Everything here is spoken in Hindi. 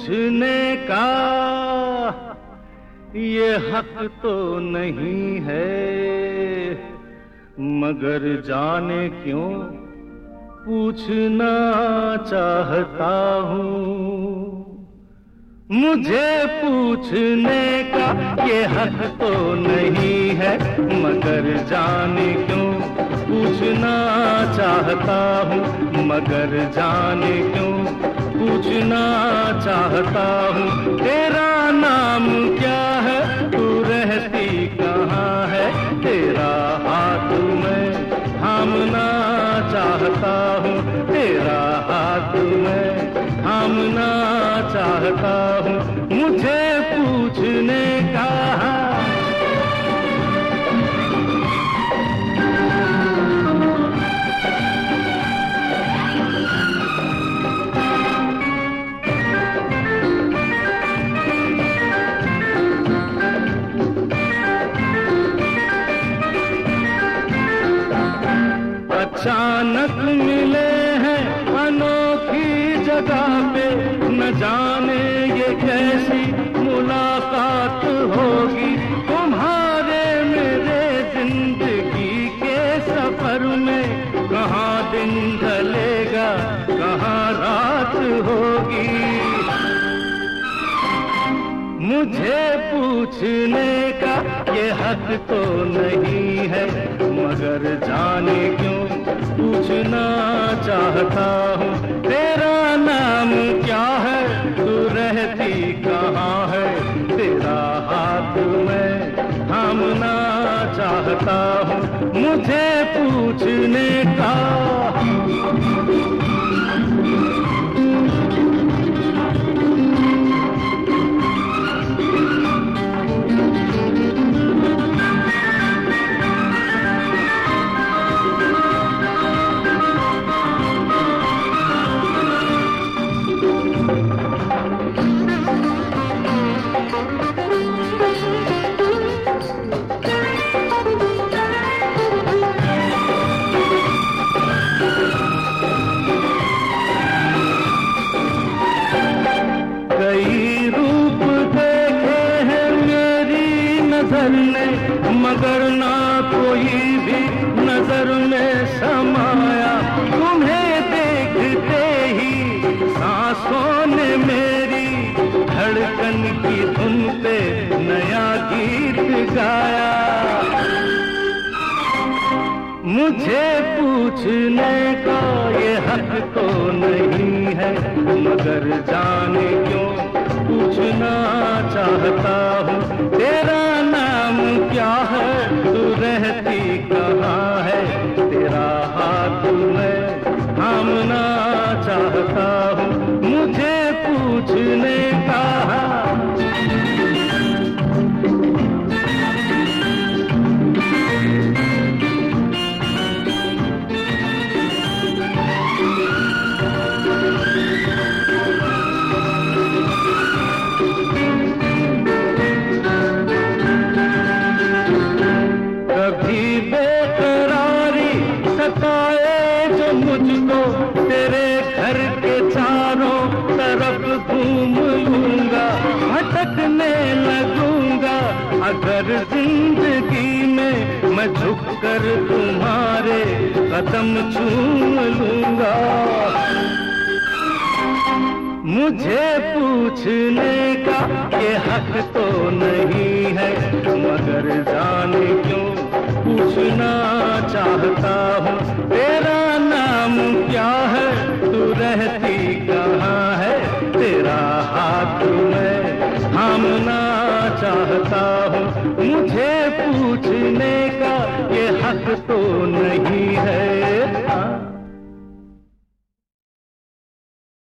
पूछने का ये हक तो नहीं है, मगर जाने क्यों पूछना चाहता हूँ। मुझे पूछने का ये हक तो नहीं है, मगर जाने क्यों पूछना चाहता हूँ। मगर जाने क्यों पूछना चाहता हूँ। तेरा नाम क्या है, तू रहती कहाँ है, तेरा हाथ मैं थामना चाहता हूँ। तेरा हाथ मैं थामना चाहता हूँ। मुझे पूछने का अचानक मिले हैं अनोखी जगह पे, न जाने ये कैसी मुलाकात होगी। तुम्हारे मेरे जिंदगी के सफर में कहाँ दिन ढलेगा, कहाँ रात होगी। मुझे पूछने का ये हक तो नहीं है, मगर जाने क्यों पूछना चाहता हूँ। तेरा नाम क्या है, तू रहती कहाँ है, तेरा हाथ मैं थामना चाहता हूँ। मुझे पूछने का कई रूप देखे हैं मेरी नजर ने, मगर ना कोई भी नजर में समाया। तुम्हें देखते ही सांसों ने मेरी धड़कन की धुन पे नया गीत गाया। मुझे पूछने का ये हक तो नहीं है, मगर जाने क्यों पूछना चाहता हूँ। तेरा नाम क्या है, तू रहती कहाँ है, तेरा हाथ मैं थामना चाहता हूँ। मुझे पूछने का जो मुझको तेरे घर के चारों तरफ घूम लूंगा, भटकने लगूंगा। अगर जिंदगी में मैं झुककर तुम्हारे कदम चूम लूंगा। मुझे पूछने का ये हक तो नहीं है, मगर जाने क्यों पूछना चाहता हूँ। तेरा नाम क्या है, तू रहती कहाँ है, तेरा हाथ मैं थामना चाहता हूँ। मुझे पूछने का ये हक तो नहीं है।